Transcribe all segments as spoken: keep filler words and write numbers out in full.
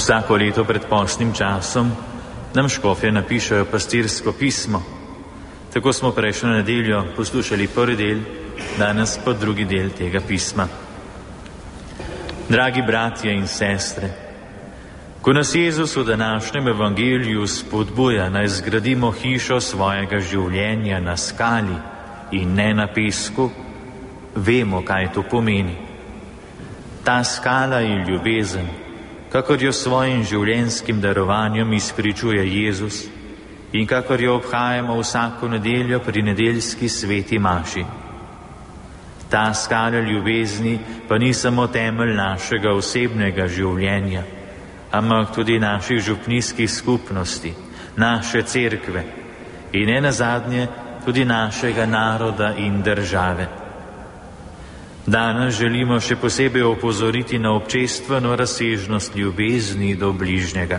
Vsako leto pred postnim časom nam škofje napišejo pastirsko pismo. Tako smo prejšnjo nedeljo poslušali prvi del, danes pa drugi del tega pisma. Dragi bratje in sestre, ko nas Jezus v današnjem evangeliju spodbuja, naj zgradimo hišo svojega življenja na skali in ne na pesku, vemo, kaj to pomeni. Ta skala je ljubezen, kakor jo svojim življenjskim darovanjem izpričuje Jezus in kakor jo obhajamo vsako nedeljo pri nedeljski sveti maši. Ta skala ljubezni pa ni samo temelj našega osebnega življenja, ampak tudi naših župnijskih skupnosti, naše cerkve in ne nazadnje tudi našega naroda in države. Danes želimo še posebej opozoriti na občestveno razsežnost ljubezni do bližnjega.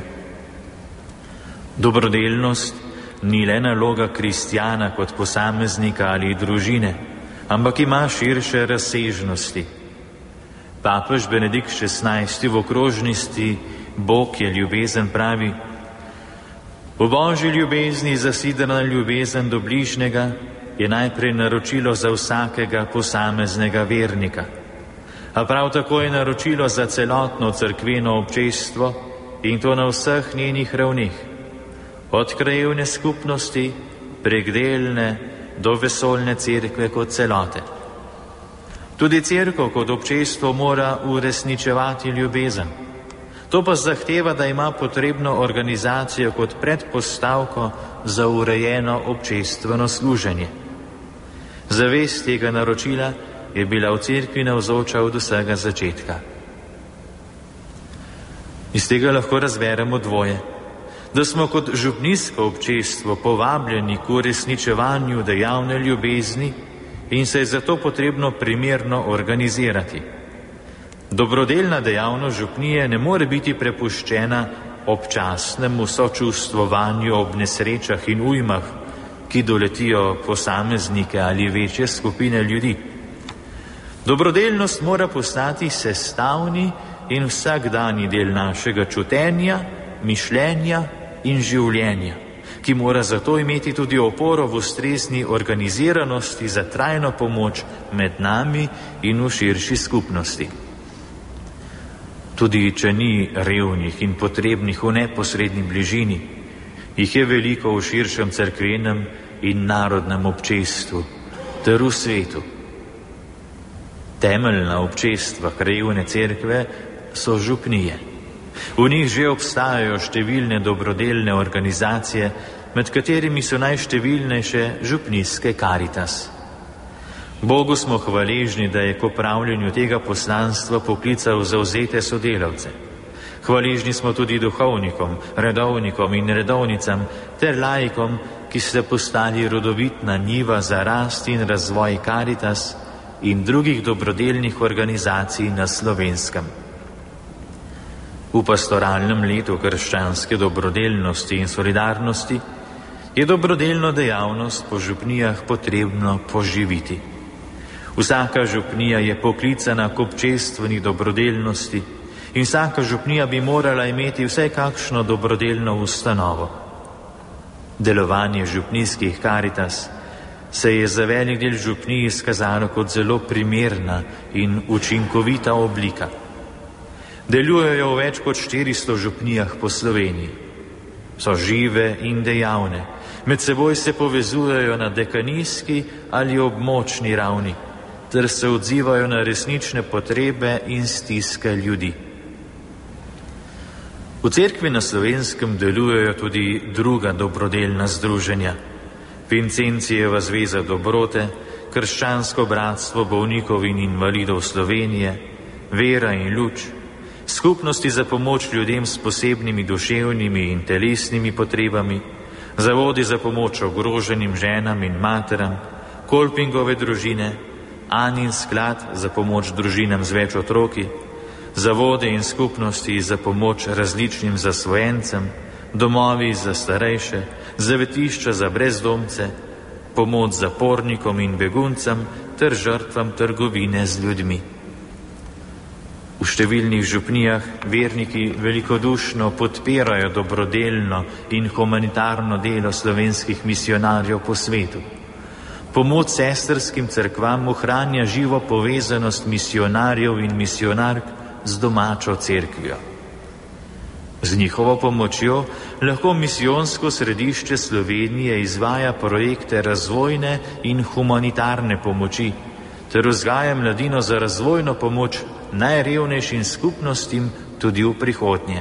Dobrodelnost ni le naloga kristjana kot posameznika ali družine, ampak ima širše razsežnosti. Papež Benedikt šestnajsti v okrožnosti Bog je ljubezen pravi: v Božji ljubezni zasidrana ljubezen do bližnjega je najprej naročilo za vsakega posameznega vernika, a prav tako je naročilo za celotno cerkveno občestvo in to na vseh njenih ravneh, od krajevne skupnosti prek delne do vesoljne cerkve kot celote. Tudi cerkev kot občestvo mora uresničevati ljubezen. To pa zahteva, da ima potrebno organizacijo kot predpostavko za urejeno občestveno služenje. Zavest tega naročila je bila v cerkvi navzoča od vsega začetka. Iz tega lahko razberemo dvoje, da smo kot župnijsko občestvo povabljeni k uresničevanju dejavne ljubezni in se je zato potrebno primerno organizirati. Dobrodelna dejavnost župnije ne more biti prepuščena občasnemu sočustvovanju ob nesrečah in ujmah, ki doletijo posameznike ali večje skupine ljudi. Dobrodelnost mora postati sestavni in vsakdanji del našega čutenja, mišljenja in življenja, ki mora zato imeti tudi oporo v ustrezni organiziranosti za trajno pomoč med nami in v širši skupnosti. Tudi če ni revnih in potrebnih v neposredni bližini, jih je veliko v širšem cerkvenem in narodnem občestvu ter v svetu. Temeljna občestva krajevne cerkve so župnije. V njih že obstajajo številne dobrodelne organizacije, med katerimi so najštevilnejše župnijske Karitas. Bogu smo hvaležni, da je k opravljanju tega poslanstva poklical zavzete sodelavce. Hvaležni smo tudi duhovnikom, redovnikom in redovnicam ter laikom, ki ste postali rodovitna njiva za rast in razvoj Karitas in drugih dobrodelnih organizacij na Slovenskem. V pastoralnem letu krščanske dobrodelnosti in solidarnosti je dobrodelno dejavnost po župnijah potrebno poživiti. Vsaka župnija je poklicana k občestveni dobrodelnosti in vsaka župnija bi morala imeti vsaj kakšno dobrodelno ustanovo. Delovanje župnijskih Karitas se je za velik del župnij izkazalo kot zelo primerna in učinkovita oblika. Delujejo v več kot štiristo župnijah po Sloveniji. So žive in dejavne, med seboj se povezujejo na dekanijski ali območni ravni, ter se odzivajo na resnične potrebe in stiske ljudi. V cerkvi na Slovenskem delujejo tudi druga dobrodelna združenja. Vincencijeva zveza dobrote, Krščansko bratstvo bolnikov in invalidov Slovenije, Vera in luč, skupnosti za pomoč ljudem s posebnimi duševnimi in telesnimi potrebami, zavodi za pomoč ogroženim ženam in materam, Kolpingove družine, Anin sklad za pomoč družinam z več otroki, zavode in skupnosti za pomoč različnim zasvojencem, domovi za starejše, zavetišča za brezdomce, pomoč zapornikom in beguncem ter žrtvam trgovine z ljudmi. V številnih župnijah verniki velikodušno podpirajo dobrodelno in humanitarno delo slovenskih misionarjev po svetu. Pomoč sestrskim cerkvam ohranja živo povezanost misionarjev in misionark z domačo cerkvijo. Z njihovo pomočjo lahko misijonsko središče Slovenije izvaja projekte razvojne in humanitarne pomoči ter vzgaja mladino za razvojno pomoč najrevnejšim skupnostim tudi v prihodnje.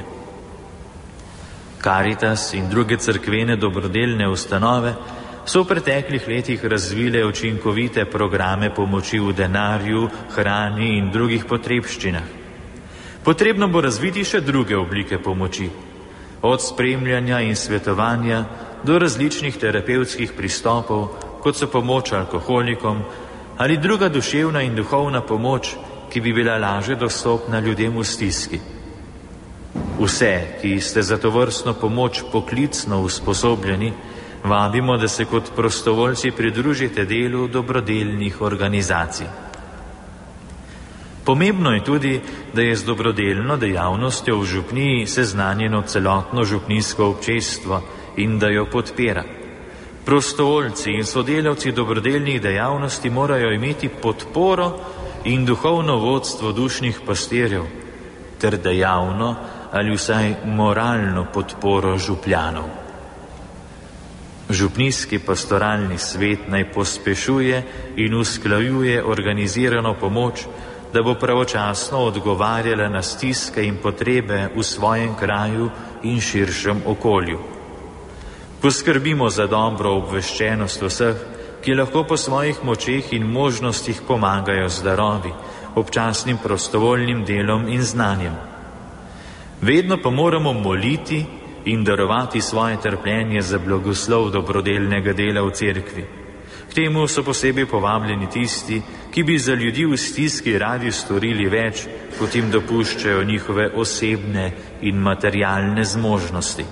Karitas in druge cerkvene dobrodelne ustanove so v preteklih letih razvile učinkovite programe pomoči v denarju, hrani in drugih potrebščinah. Potrebno bo razviti še druge oblike pomoči, od spremljanja in svetovanja do različnih terapevtskih pristopov, kot so pomoč alkoholikom ali druga duševna in duhovna pomoč, ki bi bila lažje dostopna ljudem v stiski. Vse, ki ste za tovrstno pomoč poklicno usposobljeni, vabimo, da se kot prostovoljci pridružite delu dobrodelnih organizacij. Pomembno je tudi, da je z dobrodelno dejavnostjo v župniji seznanjeno celotno župnijsko občestvo in da jo podpira. Prostovoljci in sodelavci dobrodelnih dejavnosti morajo imeti podporo in duhovno vodstvo dušnih pastirjev ter dejavno ali vsaj moralno podporo župljanov. Župnijski pastoralni svet naj pospešuje in usklajuje organizirano pomoč, da bo pravočasno odgovarjala na stiske in potrebe v svojem kraju in širšem okolju. Poskrbimo za dobro obveščenost vseh, ki lahko po svojih močeh in možnostih pomagajo z darovi, občasnim prostovoljnim delom in znanjem. Vedno pa moramo moliti in darovati svoje trpljenje za blagoslov dobrodelnega dela v cerkvi. K temu so posebej povabljeni tisti, ki bi za ljudi v stiski radi storili več, kot jim dopuščajo njihove osebne in materialne zmožnosti.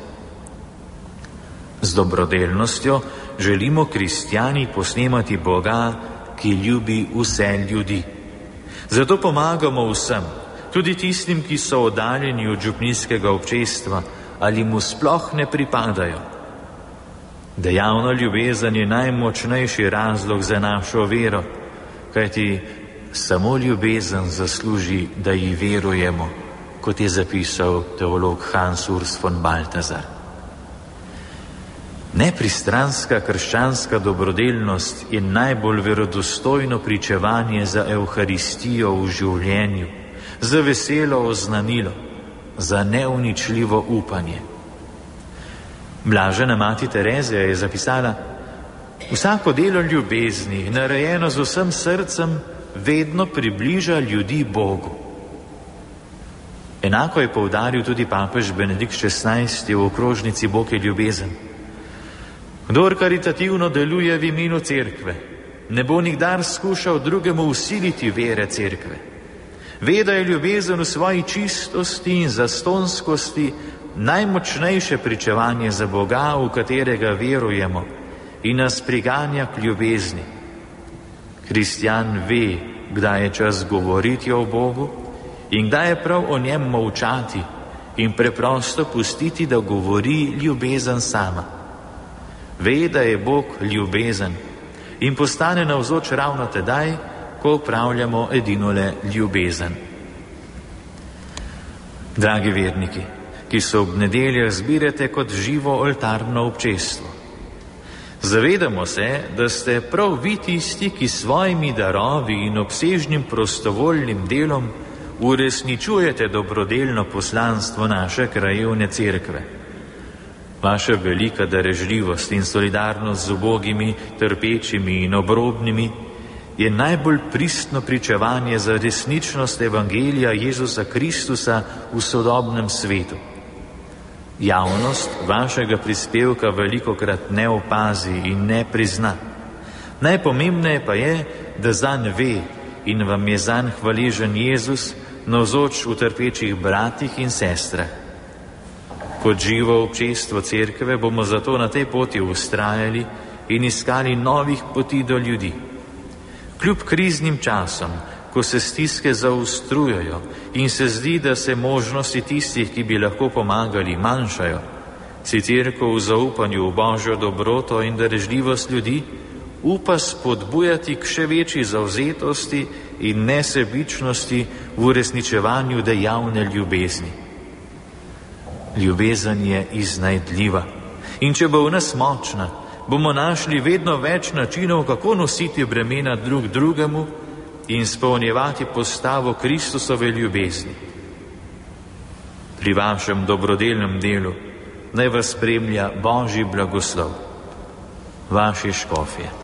Z dobrodelnostjo želimo kristjani posnemati Boga, ki ljubi vse ljudi. Zato pomagamo vsem, tudi tistim, ki so oddaljeni od župnijskega občestva ali mu sploh ne pripadajo. Dejavna ljubezen je najmočnejši razlog za našo vero, kajti samo ljubezen zasluži, da ji verujemo, kot je zapisal teolog Hans Urs von Balthasar. Nepristranska krščanska dobrodelnost je najbolj verodostojno pričevanje za Evharistijo v življenju, za veselo oznanilo, za neuničljivo upanje. Blažena mati Terezija je zapisala: vsako delo ljubezni, narejeno z vsem srcem, vedno približa ljudi Bogu. Enako je poudaril tudi papež Benedikt šestnajsti v okrožnici Bog je ljubezen. Kdor karitativno deluje v imenu cerkve, ne bo nikdar skušal drugemu vsiliti vere cerkve. Ve, da je ljubezen v svoji čistosti in zastonskosti najmočnejše pričevanje za Boga, v katerega verujemo in nas priganja k ljubezni. Kristjan ve, kdaj je čas govoriti o Bogu in kdaj je prav o njem molčati in preprosto pustiti, da govori ljubezen sama. Ve, da je Bog ljubezen in postane navzoč ravno tedaj, ko upravljamo edinole ljubezen. Dragi verniki, ki se ob nedeljah zbirate kot živo oltarno občestvo, zavedamo se, da ste prav vi tisti, ki s svojimi darovi in obsežnim prostovoljnim delom uresničujete dobrodelno poslanstvo naše krajevne cerkve. Vaša velika darežljivost in solidarnost z ubogimi, trpečimi in obrobnimi je najbolj pristno pričevanje za resničnost Evangelija Jezusa Kristusa v sodobnem svetu. Javnost vašega prispevka velikokrat ne opazi in ne prizna. Najpomembneje pa je, da zanj ve in vam je zanj hvaležen Jezus, navzoč v trpečih bratih in sestrah. Kot živo občestvo cerkve bomo zato na tej poti vztrajali in iskali novih poti do ljudi. Kljub kriznim časom, ko se stiske zaostrujejo in se zdi, da se možnosti tistih, ki bi lahko pomagali, manjšajo, si Cerkev v zaupanju v Božjo dobroto in darežljivost ljudi upa spodbujati k še večji zavzetosti in nesebičnosti v uresničevanju dejavne ljubezni. Ljubezen je iznajdljiva in če bo v nas močna, bomo našli vedno več načinov, kako nositi bremena drug drugemu in izpolnjevati postavo Kristusove ljubezni. Pri vašem dobrodelnem delu naj vas spremlja Božji blagoslov. Vaši škofje.